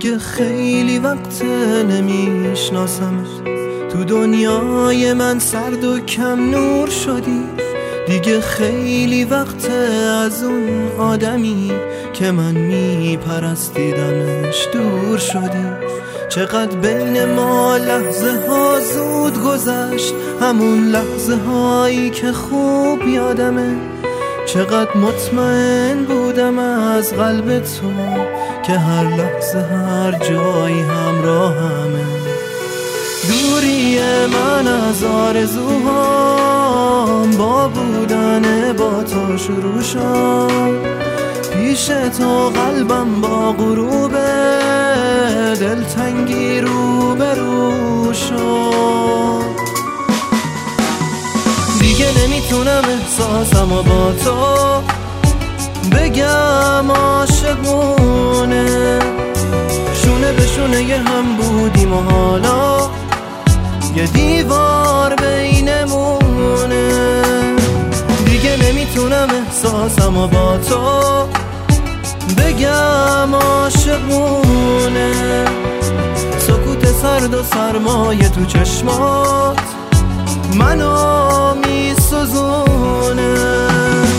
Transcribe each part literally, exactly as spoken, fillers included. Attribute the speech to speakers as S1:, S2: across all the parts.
S1: دیگه خیلی وقت نمیشناسمت، تو دنیای من سرد و کم نور شدی. دیگه خیلی وقت از اون آدمی که من میپرستیدمش دور شدی. چقدر بین ما لحظه ها زود گذشت، همون لحظه هایی که خوب یادمه. چقدر مطمئن بودم از قلب تو که هر لحظه هر جایی همراهمه. دوری من از آرزوهام با بودن با تو شروع شد. پیش تو قلبم با غروب دلتنگی رو به رو شد. دیگه نمیتونم احساسمو با تو بگم عاشقونه. شونه به شونه یه هم بودیم و حالا یه دیوار بینمونه. دیگه نمیتونم احساسمو با تو بگم عاشقونه. سکوت سرد و سرمایه تو چشمات منو میسوزونه.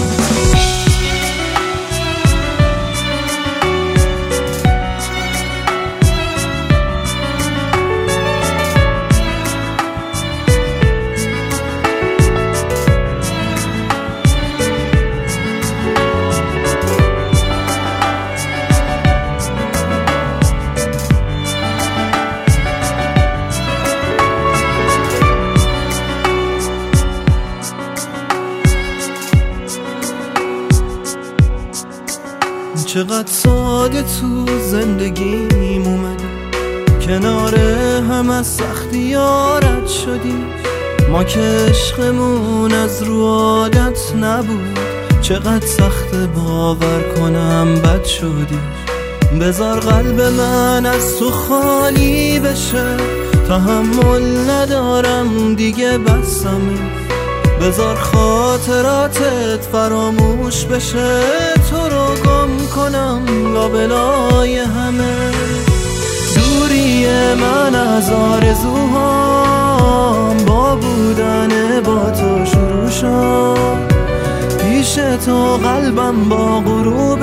S1: چقدر ساده تو زندگیم اومدی، کنار هم از سختی یارت شدی. ما که عشقمون از رو عادت نبود، چقدر سخت باور کنم بد شدی. بذار قلب من از تو خالی بشه، تحمل ندارم دیگه بسمه. بذار خاطراتت فراموش بشه، تو رو گم کنم لابلای همه. دوری من از آرزوهام با بودن با تو شروع شد. پیش تو قلبم با غروب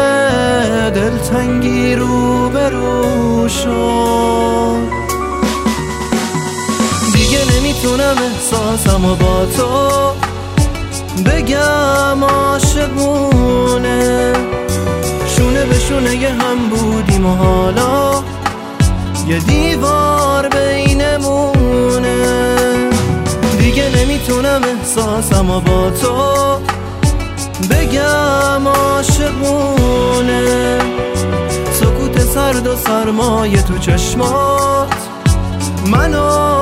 S1: دلتنگی رو به رو شد. دیگه نمیتونم احساسمو با تو بگم عاشقونه. شونه به شونه یه هم بودیم و حالا یه دیوار بینمونه. دیگه نمیتونم احساسمو با تو بگم عاشقونه. سکوت سرد و سرمایه تو چشمات منو